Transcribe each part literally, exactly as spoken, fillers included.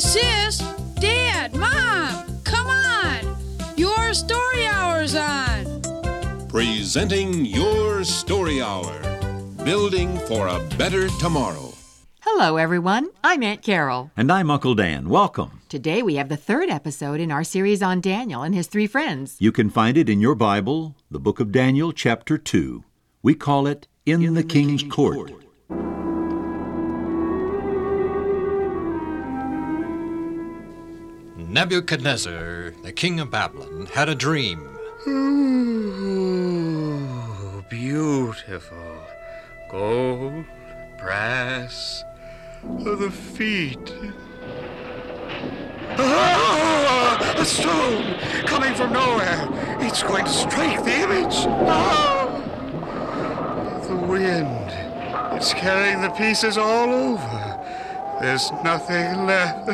Sis, Dad, Mom, come on! Your Story Hour's on! Presenting Your Story Hour, building for a better tomorrow. Hello, everyone. I'm Aunt Carol. And I'm Uncle Dan. Welcome. Today we have the third episode in our series on Daniel and his three friends. You can find it in your Bible, the book of Daniel, chapter two. We call it In, in the, the King's, King's Court. Court. Nebuchadnezzar, the king of Babylon, had a dream. Ooh, beautiful. Gold, brass, the feet. Ah, a stone coming from nowhere. It's going to strike the image. Ah, the wind. It's carrying the pieces all over. There's nothing left.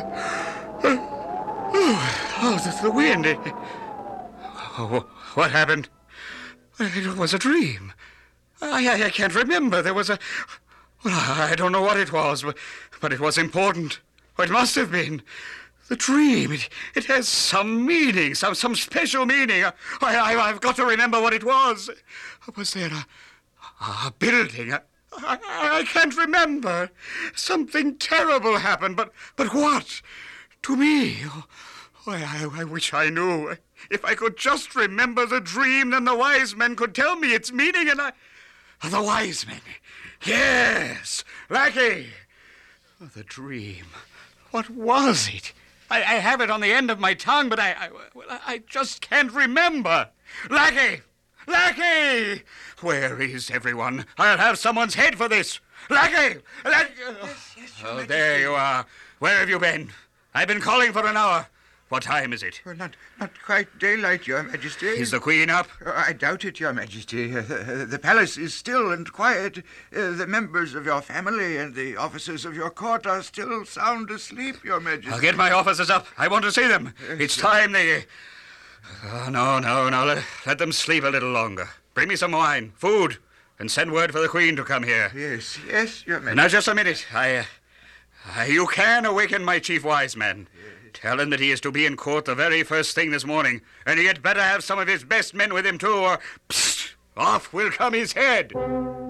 Oh, the, the wind. It, oh, what happened? It was a dream. I, I, I can't remember. There was a... Well, I don't know what it was, but, but it was important. It must have been. The dream, it, it has some meaning, some, some special meaning. I, I, I've got to remember what it was. Was there a, a building? I, I, I can't remember. Something terrible happened, but, but what? To me? Oh, I, I wish I knew. If I could just remember the dream, then the wise men could tell me its meaning, and I... The wise men. Yes, Lackey. Oh, the dream. What was it? I, I have it on the end of my tongue, but I, I, well, I just can't remember. Lackey! Lackey! Where is everyone? I'll have someone's head for this. Lackey! Lackey! Yes, yes, Your Oh, Majesty. there you are. Where have you been? I've been calling for an hour. What time is it? Well, not, not quite daylight, Your Majesty. Is the Queen up? Uh, I doubt it, Your Majesty. Uh, the, the palace is still and quiet. Uh, the members of your family and the officers of your court are still sound asleep, Your Majesty. I'll get my officers up. I want to see them. Yes, It's sir. time they... Oh, no, no, no. Let, let them sleep a little longer. Bring me some wine, food, and send word for the Queen to come here. Yes, yes, Your Majesty. Now, just a minute. I... Uh, uh, you can awaken my chief wise man. Tell him that he is to be in court the very first thing this morning, and he had better have some of his best men with him, too, or psst, off will come his head. What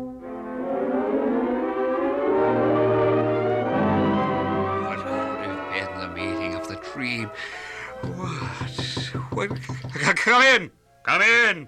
would have been the meaning of the dream? What? What? Come in! Come in!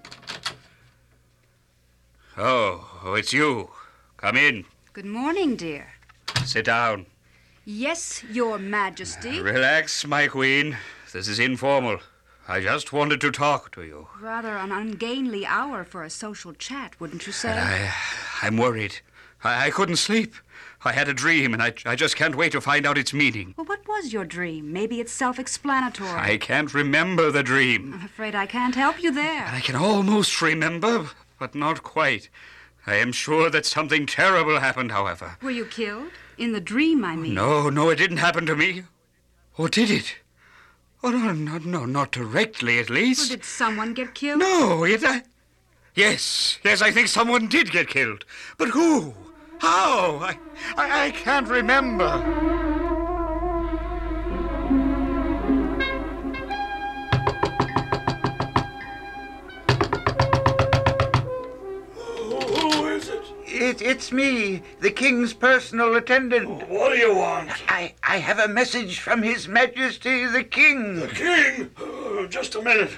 Oh, it's you. Come in. Good morning, dear. Sit down. Yes, Your Majesty. Relax, my queen. This is informal. I just wanted to talk to you. Rather an ungainly hour for a social chat, wouldn't you say? I, I'm worried. I, I couldn't sleep. I had a dream, and I, I just can't wait to find out its meaning. Well, what was your dream? Maybe it's self-explanatory. I can't remember the dream. I'm afraid I can't help you there. I can almost remember, but not quite. I am sure that something terrible happened, however. Were you killed? In the dream, I mean. No, no, it didn't happen to me. Or did it? Oh, no, no, no, not directly, at least. Well, did someone get killed? No, it... Uh, yes, yes, I think someone did get killed. But who? How? I, I, I can't remember. It, it's me, the king's personal attendant. What do you want? I, I have a message from His Majesty the King. The king? Uh, just a minute.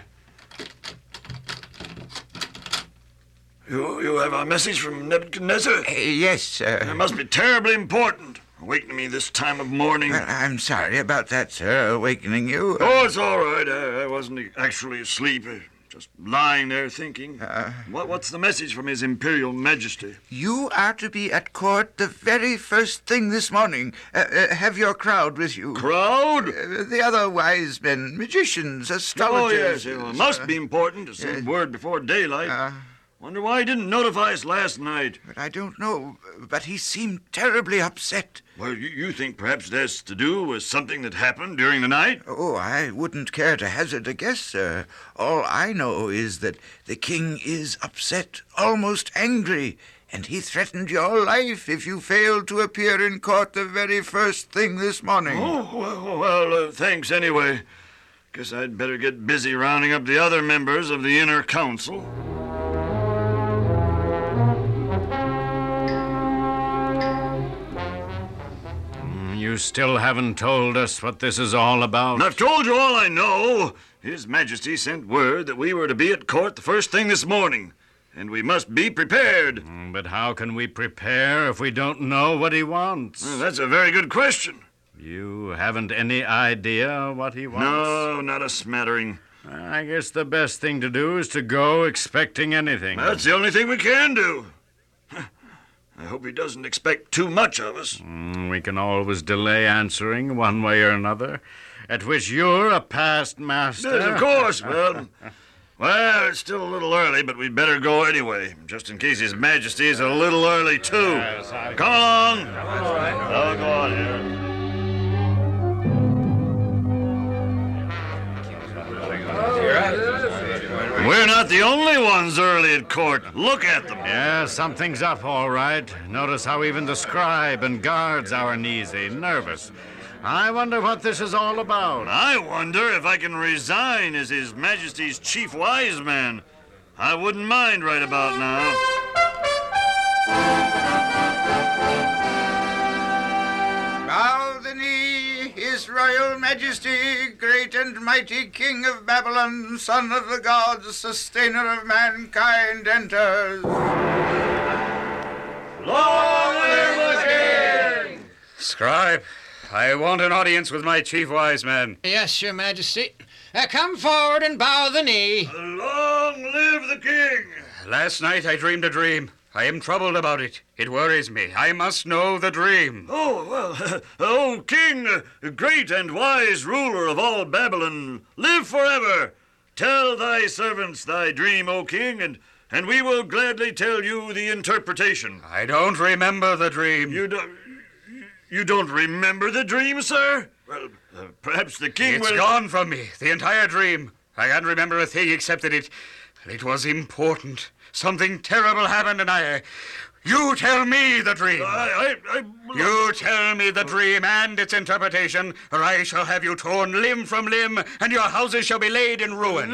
You, you have a message from Nebuchadnezzar? Uh, yes, sir. It must be terribly important. Awakening me this time of morning. Well, I'm sorry about that, sir, awakening you. Oh, it's all right. I, I wasn't actually asleep. uh, Just lying there thinking. Uh, what, what's the message from His Imperial Majesty? You are to be at court the very first thing this morning. Uh, uh, have your crowd with you. Crowd? Uh, the other wise men, magicians, Oh, astrologers. yes. Well, it must be important to send word before daylight. Uh, Wonder why he didn't notify us last night. But I don't know. But he seemed terribly upset. Well, you, you think perhaps that's to do with something that happened during the night? Oh, I wouldn't care to hazard a guess, sir. All I know is that the king is upset, almost angry. and he threatened your life if you failed to appear in court the very first thing this morning. Oh, well, well uh, thanks anyway. Guess I'd better get busy rounding up the other members of the inner council. You still haven't told us what this is all about. I've told you all I know. His Majesty sent word that we were to be at court the first thing this morning, and we must be prepared. But how can we prepare if we don't know what he wants? Well, that's a very good question. You haven't any idea what he wants? No, not a smattering. I guess the best thing to do is to go expecting anything. That's the only thing we can do. I hope he doesn't expect too much of us. Mm, we can always delay answering one way or another, at which you're a past master. Yes, of course. Well, well, it's still a little early, but we'd better go anyway, just in case His Majesty is a little early, too. Yes, I... Come along. I'll go on here. We're not the only ones early at court. Look at them. Yeah, something's up, all right. Notice how even the scribe and guards are uneasy, nervous. I wonder what this is all about. I wonder if I can resign as His Majesty's chief wise man. I wouldn't mind right about now. Bow the knee, His Royal Majesty, great and mighty King of Babylon, son of the gods, sustainer of mankind, enters. Long live the King! Scribe, I want an audience with my chief wise man. Yes, Your Majesty. Uh, come forward and bow the knee. Long live the King! Last night I dreamed a dream. I am troubled about it. It worries me. I must know the dream. Oh, well, oh, King, great and wise ruler of all Babylon, live forever. Tell thy servants thy dream, O King, and, and we will gladly tell you the interpretation. I don't remember the dream. You don't... You don't remember the dream, sir? Well, uh, perhaps the king It's will... gone from me, the entire dream. I can't remember a thing except that it... it was important. Something terrible happened and I... You tell me the dream. I... I, I... You tell me the dream and its interpretation, or I shall have you torn limb from limb, and your houses shall be laid in ruin.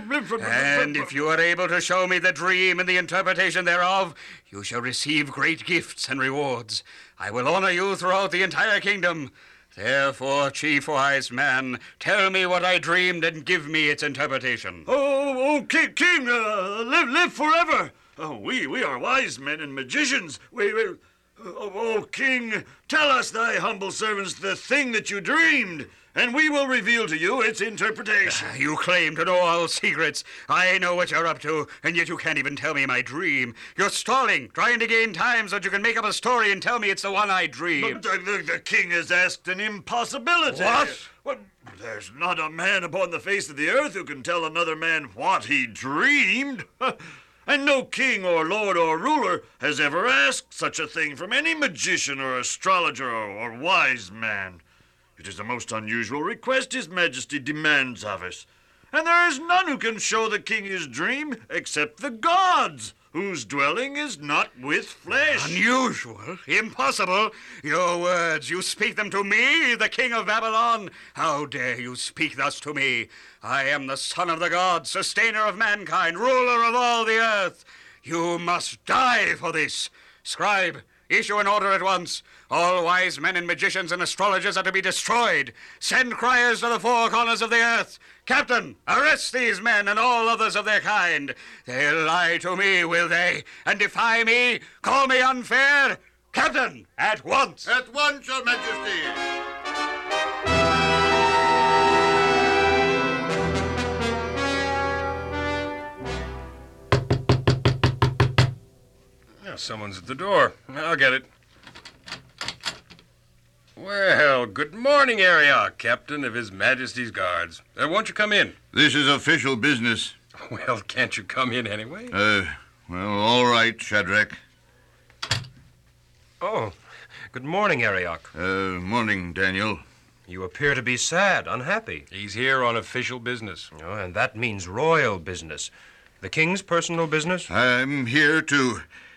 And if you are able to show me the dream and the interpretation thereof, you shall receive great gifts and rewards. I will honor you throughout the entire kingdom. Therefore, chief wise man, tell me what I dreamed and give me its interpretation. Oh, oh, King, King, uh, live, live forever. Oh, we, we are wise men and magicians. We, we, oh, oh, King, tell us, thy humble servants, the thing that you dreamed, and we will reveal to you its interpretation. Uh, you claim to know all secrets. I know what you're up to, and yet you can't even tell me my dream. You're stalling, trying to gain time so that you can make up a story and tell me it's the one I dreamed. But the, the, the king has asked an impossibility. What? What? There's not a man upon the face of the earth who can tell another man what he dreamed. And no king or lord or ruler has ever asked such a thing from any magician or astrologer or, or wise man. It is a most unusual request His Majesty demands of us. And there is none who can show the king his dream except the gods, whose dwelling is not with flesh. Unusual? Impossible? Your words, you speak them to me, the king of Babylon? How dare you speak thus to me? I am the son of the gods, sustainer of mankind, ruler of all the earth. You must die for this. Scribe, issue an order at once. All wise men and magicians and astrologers are to be destroyed. Send criers to the four corners of the earth. Captain, arrest these men and all others of their kind. They'll lie to me, will they, and defy me, call me unfair? Captain, at once. At once, Your Majesty. Someone's at the door. I'll get it. Well, good morning, Arioch, Captain of His Majesty's Guards. Uh, won't you come in? This is official business. Well, can't you come in anyway? Uh, well, all right, Shadrach. Oh, good morning, Arioch. Uh, morning, Daniel. You appear to be sad, unhappy. He's here on official business. Oh, and that means royal business. The king's personal business? I'm here to...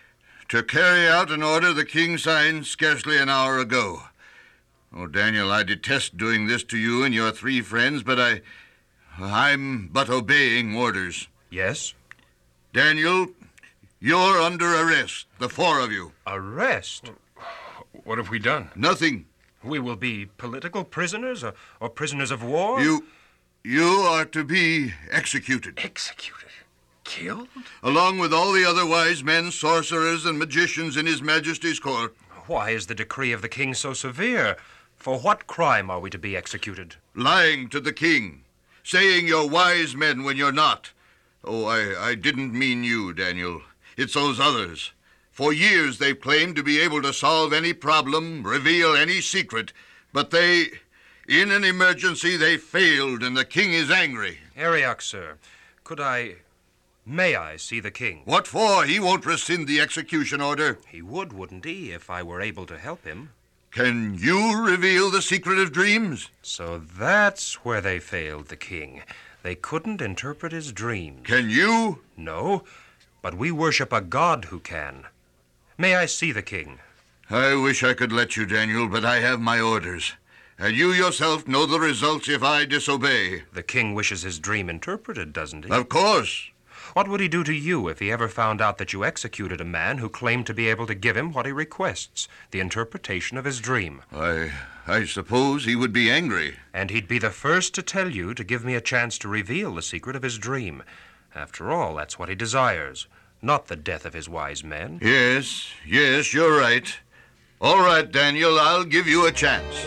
to carry out an order the king signed scarcely an hour ago. Oh, Daniel, I detest doing this to you and your three friends, but I... I'm but obeying orders. Yes? Daniel, you're under arrest, the four of you. Arrest? What have we done? Nothing. We will be political prisoners or, or prisoners of war? You... you are to be executed. Executed? Killed? Along with all the other wise men, sorcerers, and magicians in His Majesty's court. Why is the decree of the king so severe? For what crime are we to be executed? Lying to the king. Saying you're wise men when you're not. Oh, I, I didn't mean you, Daniel. It's those others. For years they've claimed to be able to solve any problem, reveal any secret, but they... in an emergency, they failed, and the king is angry. Arioch, sir, could I... may I see the king? What for? He won't rescind the execution order. He would, wouldn't he, if I were able to help him? Can you reveal the secret of dreams? So that's where they failed the king. They couldn't interpret his dreams. Can you? No, but we worship a god who can. May I see the king? I wish I could let you, Daniel, but I have my orders. And you yourself know the results if I disobey. The king wishes his dream interpreted, doesn't he? Of course. What would he do to you if he ever found out that you executed a man who claimed to be able to give him what he requests, the interpretation of his dream? I... I suppose he would be angry. And he'd be the first to tell you to give me a chance to reveal the secret of his dream. After all, that's what he desires, not the death of his wise men. Yes, yes, you're right. All right, Daniel, I'll give you a chance.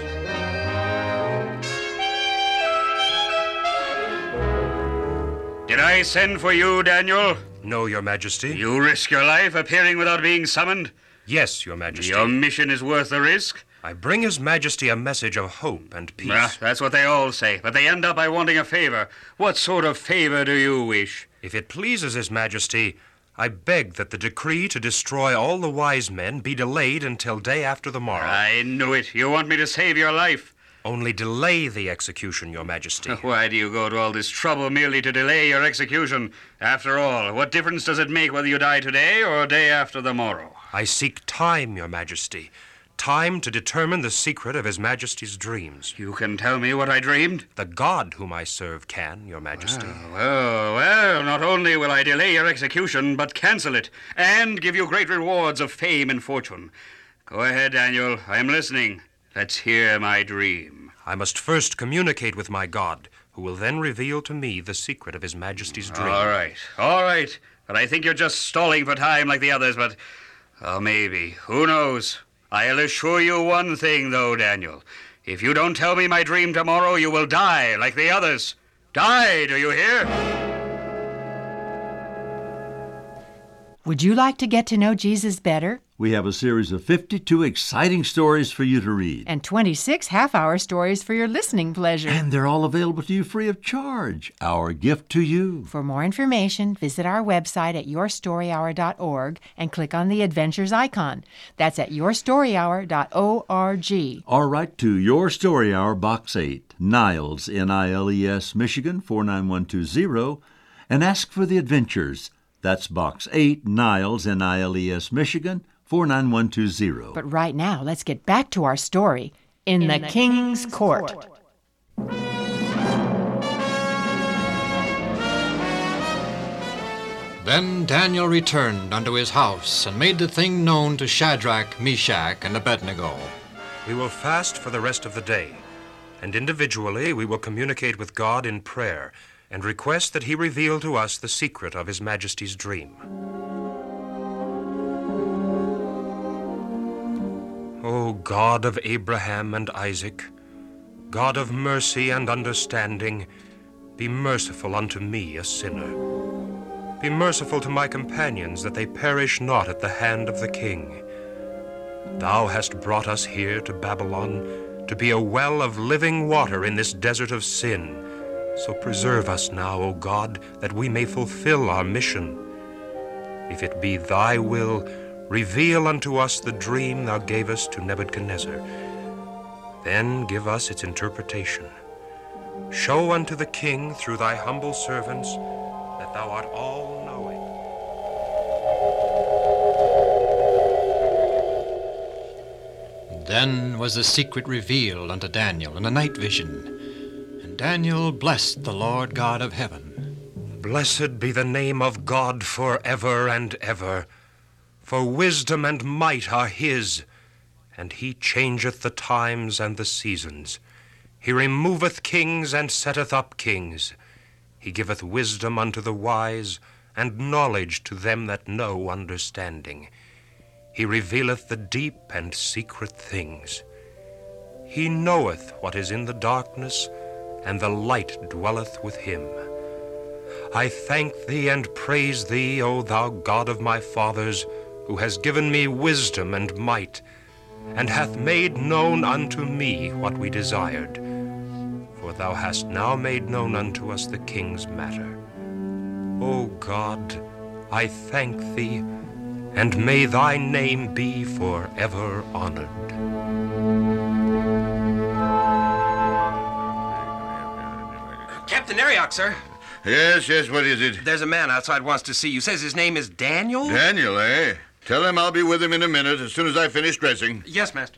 Did I send for you, Daniel? No, Your Majesty. You risk your life appearing without being summoned? Yes, Your Majesty. Your mission is worth the risk? I bring His Majesty a message of hope and peace. Ah, that's what they all say, but they end up by wanting a favor. What sort of favor do you wish? If it pleases His Majesty, I beg that the decree to destroy all the wise men be delayed until day after the morrow. I knew it. You want me to save your life. Only delay the execution, Your Majesty. Why do you go to all this trouble merely to delay your execution? After all, what difference does it make whether you die today or day after the morrow? I seek time, Your Majesty. Time to determine the secret of His Majesty's dreams. You can tell me what I dreamed? The God whom I serve can, Your Majesty. Well, well, well, not only will I delay your execution, but cancel it, and give you great rewards of fame and fortune. Go ahead, Daniel. I am listening. Let's hear my dream. I must first communicate with my God, who will then reveal to me the secret of His Majesty's dream. All right, all right. But I think you're just stalling for time like the others, but... oh, maybe. Who knows? I'll assure you one thing, though, Daniel. If you don't tell me my dream tomorrow, you will die like the others. Die, do you hear? Would you like to get to know Jesus better? We have a series of fifty-two exciting stories for you to read. And twenty-six half-hour stories for your listening pleasure. And they're all available to you free of charge. Our gift to you. For more information, visit our website at your story hour dot org and click on the Adventures icon. That's at your story hour dot org. Or write to Your Story Hour, Box eight, Niles, N I L E S, Michigan, four nine one two zero, and ask for the Adventures. That's Box eight, Niles, N I L E S, Michigan, four nine one two zero. But right now, let's get back to our story, In, In the, the King's, King's Court. Court. Then Daniel returned unto his house, and made the thing known to Shadrach, Meshach, and Abednego. We will fast for the rest of the day, and individually we will communicate with God in prayer, and request that He reveal to us the secret of His Majesty's dream. O God of Abraham and Isaac, God of mercy and understanding, be merciful unto me, a sinner. Be merciful to my companions, that they perish not at the hand of the king. Thou hast brought us here to Babylon to be a well of living water in this desert of sin. So preserve us now, O God, that we may fulfill our mission. If it be Thy will, reveal unto us the dream Thou gavest to Nebuchadnezzar. Then give us its interpretation. Show unto the king through Thy humble servants that Thou art all-knowing. Then was the secret revealed unto Daniel in a night vision. And Daniel blessed the Lord God of heaven. Blessed be the name of God forever and ever. For wisdom and might are his, and he changeth the times and the seasons. He removeth kings and setteth up kings. He giveth wisdom unto the wise, and knowledge to them that know understanding. He revealeth the deep and secret things. He knoweth what is in the darkness, and the light dwelleth with him. I thank thee and praise thee, O thou God of my fathers, who has given me wisdom and might, and hath made known unto me what we desired. For thou hast now made known unto us the king's matter. O God, I thank thee, and may thy name be forever honored. Captain Ariok, sir. Yes, yes, what is it? There's a man outside wants to see you. Says his name is Daniel? Daniel, eh? Tell him I'll be with him in a minute as soon as I finish dressing. Yes, master.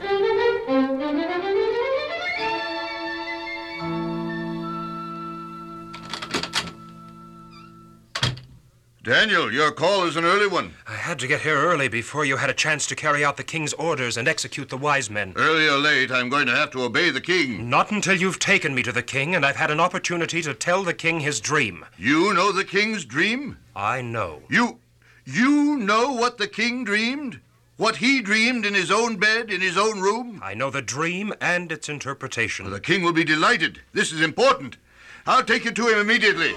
Daniel, your call is an early one. I had to get here early before you had a chance to carry out the king's orders and execute the wise men. Early or late, I'm going to have to obey the king. Not until you've taken me to the king and I've had an opportunity to tell the king his dream. You know the king's dream? I know. You... you know what the king dreamed? What he dreamed in his own bed, in his own room? I know the dream and its interpretation. Well, the king will be delighted. This is important. I'll take you to him immediately.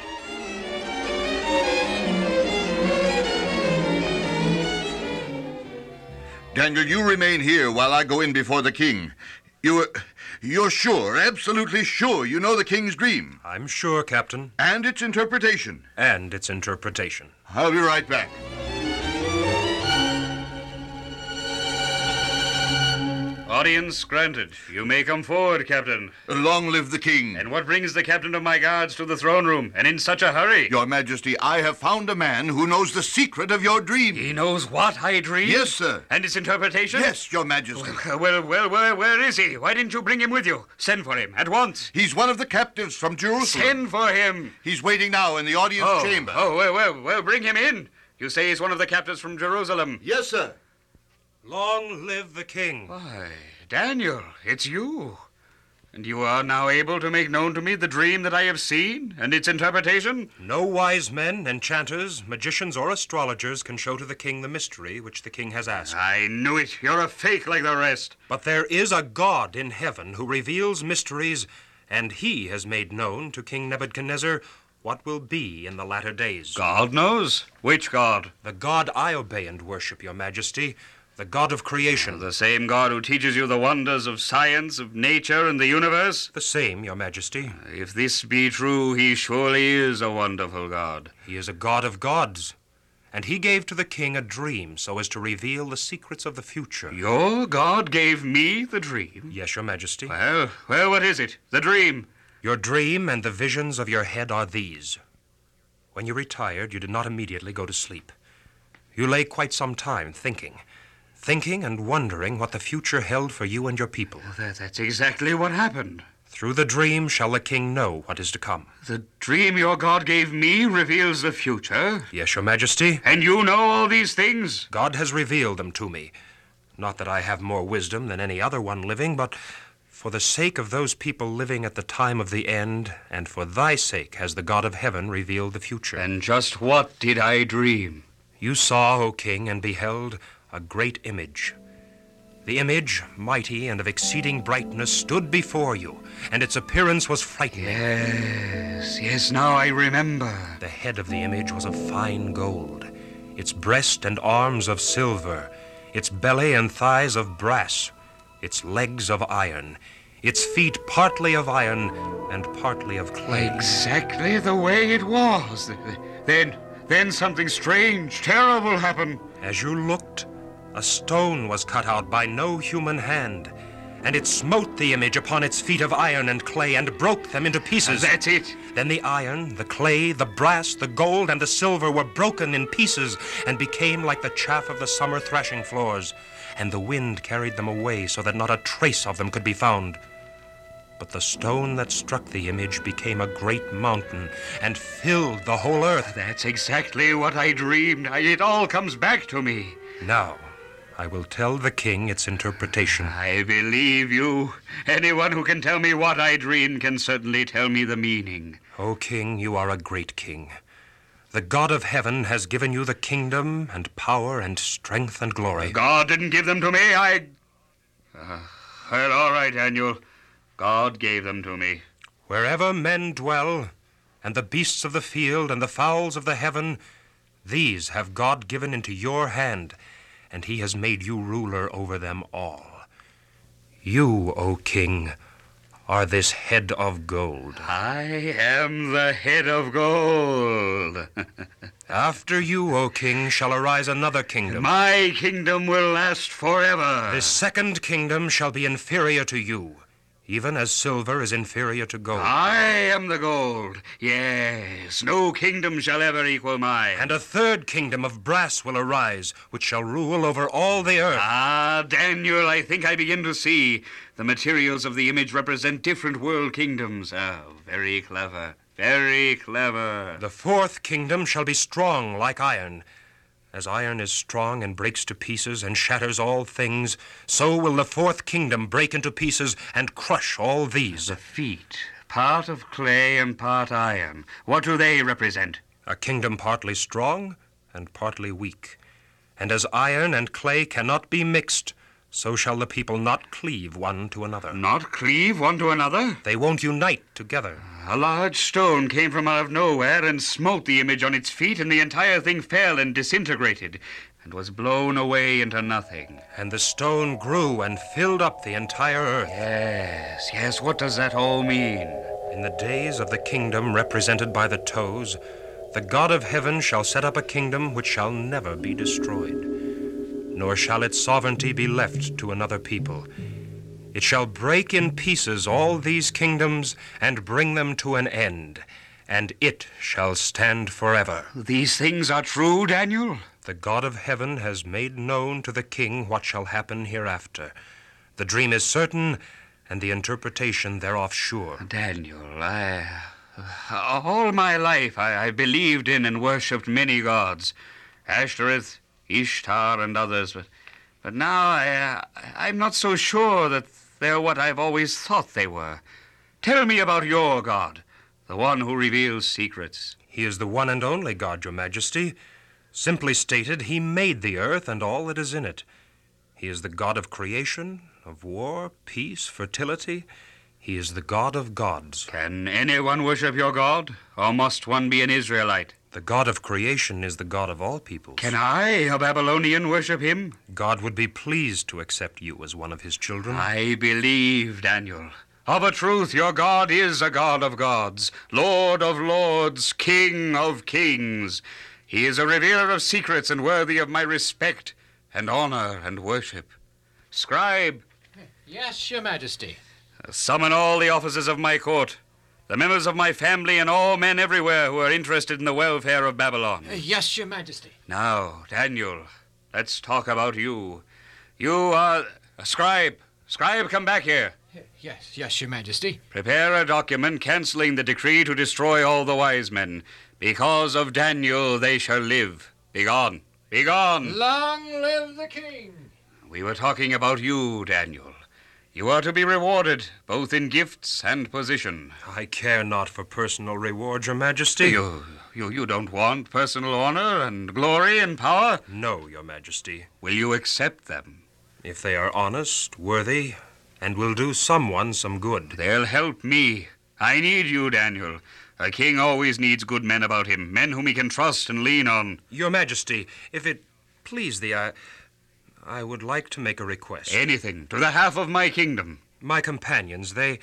Daniel, you remain here while I go in before the king. You, you're sure, absolutely sure you know the king's dream? I'm sure, Captain. And its interpretation? And its interpretation. I'll be right back. Audience granted. You may come forward, Captain. Long live the king. And what brings the captain of my guards to the throne room, and in such a hurry? Your Majesty, I have found a man who knows the secret of your dream. He knows what I dreamed? Yes, sir. And its interpretation? Yes, Your Majesty. Well, well, well where, where is he? Why didn't you bring him with you? Send for him, at once. He's one of the captives from Jerusalem. Send for him. He's waiting now in the audience oh, chamber. Oh, well, well, well, bring him in. You say he's one of the captives from Jerusalem? Yes, sir. Long live the king. Why, Daniel, it's you. And you are now able to make known to me the dream that I have seen and its interpretation? No wise men, enchanters, magicians, or astrologers can show to the king the mystery which the king has asked. I knew it. You're a fake like the rest. But there is a God in heaven who reveals mysteries, and he has made known to King Nebuchadnezzar what will be in the latter days. God knows? Which God? The God I obey and worship, Your Majesty. The God of creation. The same God who teaches you the wonders of science, of nature, and the universe? The same, Your Majesty. If this be true, he surely is a wonderful God. He is a God of gods. And he gave to the king a dream so as to reveal the secrets of the future. Your God gave me the dream? Yes, Your Majesty. Well, well, what is it? The dream? Your dream and the visions of your head are these. When you retired, you did not immediately go to sleep. You lay quite some time thinking. Thinking and wondering what the future held for you and your people. That, that's exactly what happened. Through the dream shall the king know what is to come. The dream your God gave me reveals the future? Yes, Your Majesty. And you know all these things? God has revealed them to me. Not that I have more wisdom than any other one living, but for the sake of those people living at the time of the end, and for thy sake has the God of heaven revealed the future. And just what did I dream? You saw, O king, and beheld a great image. The image, mighty and of exceeding brightness, stood before you, and its appearance was frightening. Yes, yes, now I remember. The head of the image was of fine gold, its breast and arms of silver, its belly and thighs of brass, its legs of iron, its feet partly of iron and partly of clay. Exactly the way it was. Then, then something strange, terrible happened. As you looked, a stone was cut out by no human hand, and it smote the image upon its feet of iron and clay and broke them into pieces. That's it. Then the iron, the clay, the brass, the gold, and the silver were broken in pieces and became like the chaff of the summer thrashing floors. and the wind carried them away so that not a trace of them could be found. But the stone that struck the image became a great mountain and filled the whole earth. That's exactly what I dreamed. I, it all comes back to me. Now, I will tell the king its interpretation. I believe you. Anyone who can tell me what I dreamed can certainly tell me the meaning. O king, you are a great king. The God of heaven has given you the kingdom and power and strength and glory. God didn't give them to me. I... Uh, well, all right, Daniel. God gave them to me. Wherever men dwell, and the beasts of the field and the fowls of the heaven, these have God given into your hand, and he has made you ruler over them all. You, O king, are this head of gold. I am the head of gold. After you, O king, shall arise another kingdom. My kingdom will last forever. This second kingdom shall be inferior to you, even as silver is inferior to gold. I am the gold. Yes, no kingdom shall ever equal mine. And a third kingdom of brass will arise, which shall rule over all the earth. Ah, Daniel, I think I begin to see. The materials of the image represent different world kingdoms. Oh, very clever, very clever. The fourth kingdom shall be strong like iron. As iron is strong and breaks to pieces and shatters all things, so will the fourth kingdom break into pieces and crush all these. The feet, part of clay and part iron. What do they represent? A kingdom partly strong and partly weak. And as iron and clay cannot be mixed, so shall the people not cleave one to another. Not cleave one to another? They won't unite together. A large stone came from out of nowhere and smote the image on its feet, and the entire thing fell and disintegrated and was blown away into nothing. And the stone grew and filled up the entire earth. Yes, yes, what does that all mean? In the days of the kingdom represented by the toes, the God of heaven shall set up a kingdom which shall never be destroyed, nor shall its sovereignty be left to another people. It shall break in pieces all these kingdoms and bring them to an end, and it shall stand forever. These things are true, Daniel? The God of heaven has made known to the king what shall happen hereafter. The dream is certain, and the interpretation thereof sure. Daniel, I... all my life I, I believed in and worshipped many gods. Ashtoreth, Ishtar, and others, but, but now I, I'm not so sure that they're what I've always thought they were. Tell me about your God, the one who reveals secrets. He is the one and only God, Your Majesty. Simply stated, he made the earth and all that is in it. He is the God of creation, of war, peace, fertility. He is the God of gods. Can anyone worship your God, or must one be an Israelite? The God of creation is the God of all peoples. Can I, a Babylonian, worship him? God would be pleased to accept you as one of his children. I believe, Daniel. Of a truth, your God is a God of gods, Lord of lords, King of kings. He is a revealer of secrets and worthy of my respect and honor and worship. Scribe. Yes, Your Majesty. Summon all the officers of my court, the members of my family, and all men everywhere who are interested in the welfare of Babylon. Uh, yes, Your Majesty. Now, Daniel, let's talk about you. You are... Uh, Scribe. Scribe, come back here. Yes, yes, Your Majesty. Prepare a document canceling the decree to destroy all the wise men. Because of Daniel, they shall live. Begone. Begone. Long live the king. We were talking about you, Daniel. You are to be rewarded, both in gifts and position. I care not for personal reward, Your Majesty. You, you, you don't want personal honor and glory and power? No, Your Majesty. Will you accept them? If they are honest, worthy, and will do someone some good. They'll help me. I need you, Daniel. A king always needs good men about him, men whom he can trust and lean on. Your Majesty, if it please thee, I... I would like to make a request. Anything, to the half of my kingdom. My companions, they...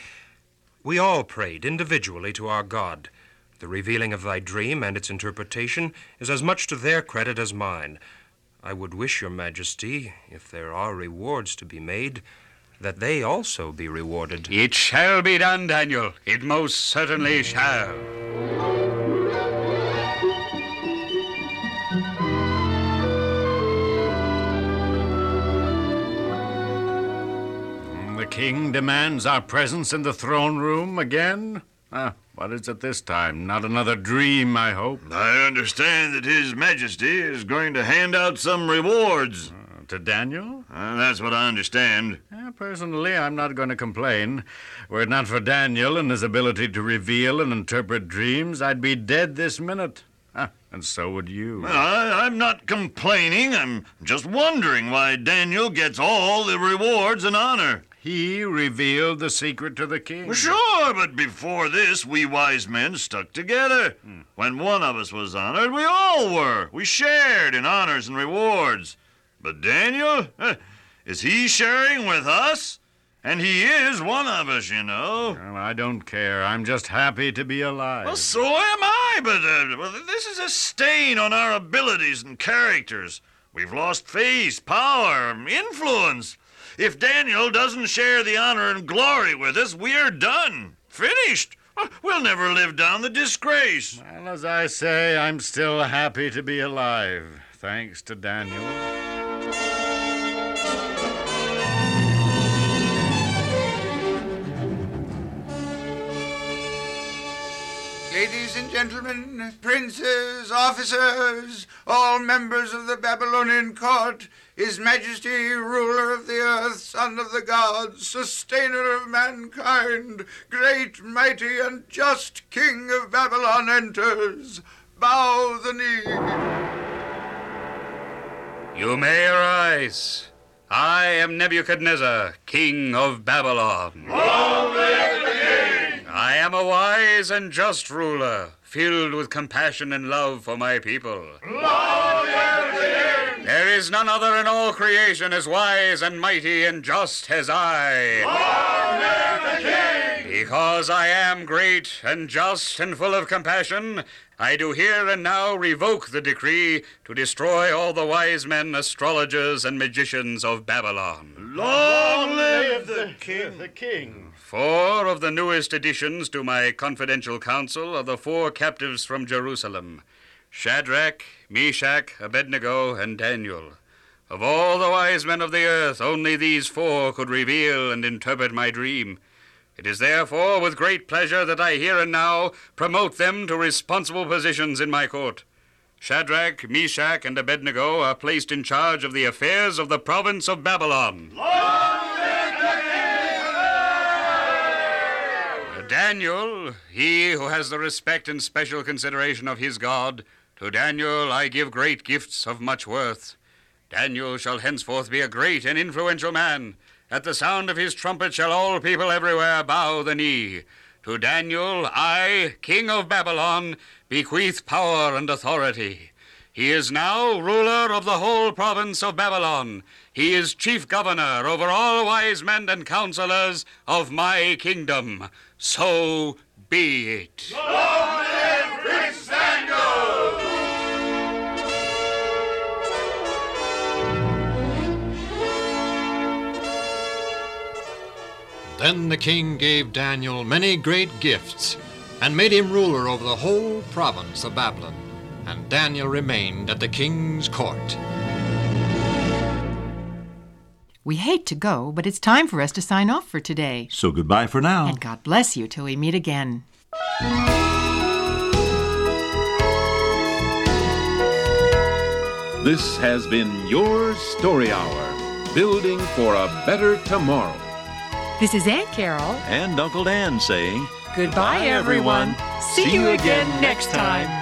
We all prayed individually to our God. The revealing of thy dream and its interpretation is as much to their credit as mine. I would wish, Your Majesty, if there are rewards to be made, that they also be rewarded. It shall be done, Daniel. It most certainly shall. The king demands our presence in the throne room again? Ah, what is it this time? Not another dream, I hope. I understand that His Majesty is going to hand out some rewards. Uh, to Daniel? Uh, that's what I understand. Uh, personally, I'm not going to complain. Were it not for Daniel and his ability to reveal and interpret dreams, I'd be dead this minute. Ah, and so would you. Well, I, I'm not complaining. I'm just wondering why Daniel gets all the rewards and honor. He revealed the secret to the king. Well, sure, but before this, we wise men stuck together. Hmm. When one of us was honored, we all were. We shared in honors and rewards. But Daniel, eh, is he sharing with us? And he is one of us, you know. Well, I don't care. I'm just happy to be alive. Well, so am I, but uh, well, this is a stain on our abilities and characters. We've lost face, power, influence. If Daniel doesn't share the honor and glory with us, we're done. Finished. We'll never live down the disgrace. Well, as I say, I'm still happy to be alive, thanks to Daniel. Ladies and gentlemen, princes, officers, all members of the Babylonian court, His Majesty, ruler of the earth, son of the gods, sustainer of mankind, great, mighty, and just King of Babylon enters. Bow the knee. You may arise. I am Nebuchadnezzar, King of Babylon. Long live the king! I am a wise and just ruler, filled with compassion and love for my people. Long live the king! There is none other in all creation as wise and mighty and just as I. Long live the king! Because I am great and just and full of compassion, I do here and now revoke the decree to destroy all the wise men, astrologers, and magicians of Babylon. Long live the king! The king. Four of the newest additions to my confidential council are the four captives from Jerusalem: Shadrach, Meshach, Abednego, and Daniel. Of all the wise men of the earth, only these four could reveal and interpret my dream. It is therefore with great pleasure that I here and now promote them to responsible positions in my court. Shadrach, Meshach, and Abednego are placed in charge of the affairs of the province of Babylon. Long live the king! Daniel, he who has the respect and special consideration of his God, to Daniel I give great gifts of much worth. Daniel shall henceforth be a great and influential man. At the sound of his trumpet shall all people everywhere bow the knee. To Daniel, I, King of Babylon, bequeath power and authority. He is now ruler of the whole province of Babylon. He is chief governor over all wise men and counselors of my kingdom. So be it. Long live Prince Daniel! Then the king gave Daniel many great gifts, and made him ruler over the whole province of Babylon. And Daniel remained at the king's court. We hate to go, but it's time for us to sign off for today. So goodbye for now. And God bless you till we meet again. This has been your Story Hour, building for a better tomorrow. This is Aunt Carol and Uncle Dan saying, goodbye, everyone. See you again next time.